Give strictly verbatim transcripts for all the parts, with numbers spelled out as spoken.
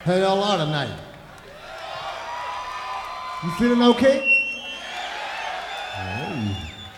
How y'all are tonight? You feeling okay? Hey.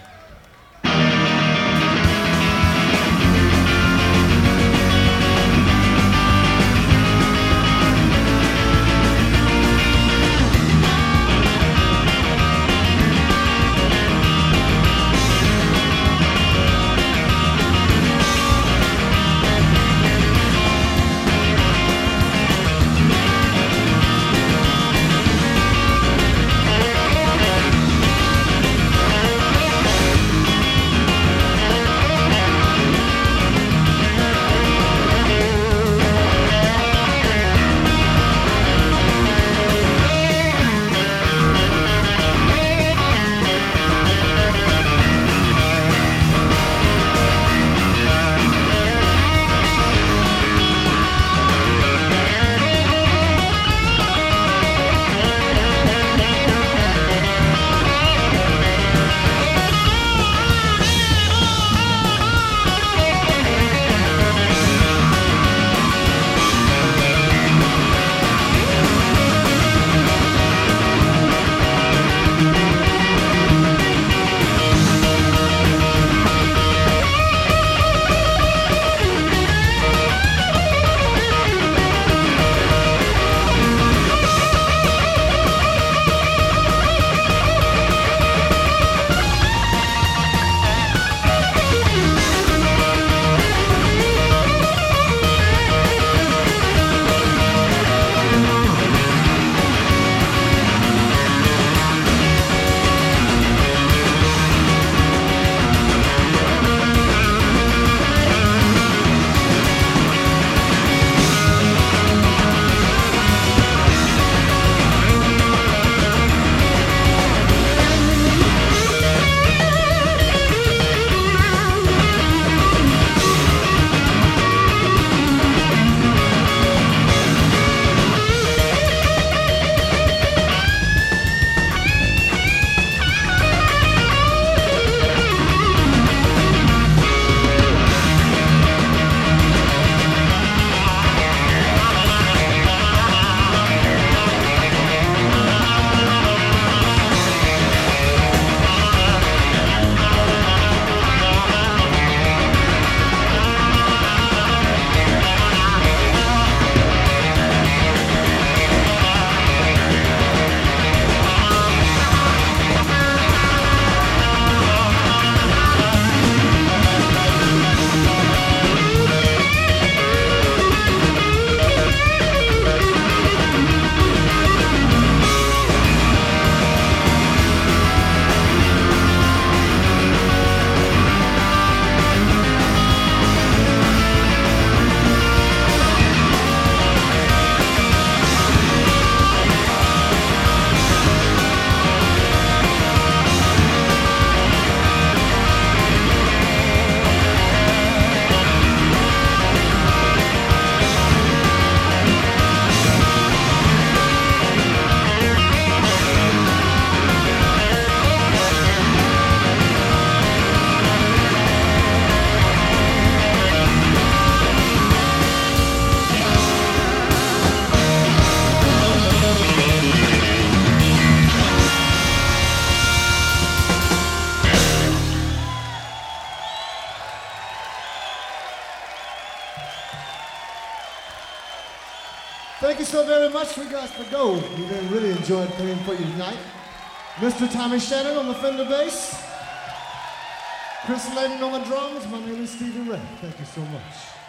Thank you so very much. We got to go. We really enjoyed playing for you tonight. Mister Tommy Shannon on the Fender bass. Chris Layden on the drums. My name is Stevie Ray. Thank you so much.